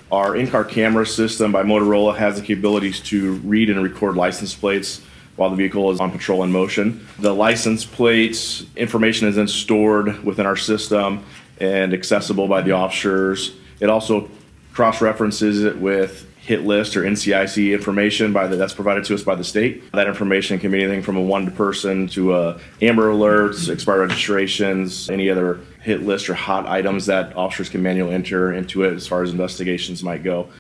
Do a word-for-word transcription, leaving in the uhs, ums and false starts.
Our in-car camera system by Motorola has the capabilities to read and record license plates while the vehicle is on patrol in motion. The license plates information is then stored within our system and accessible by the officers. It also cross-references it with hit list or N C I C information by the, that's provided to us by the state. That information can be anything from a wanted person to uh, Amber Alerts, expired registrations, any other hit list or hot items that officers can manually enter into it as far as investigations might go.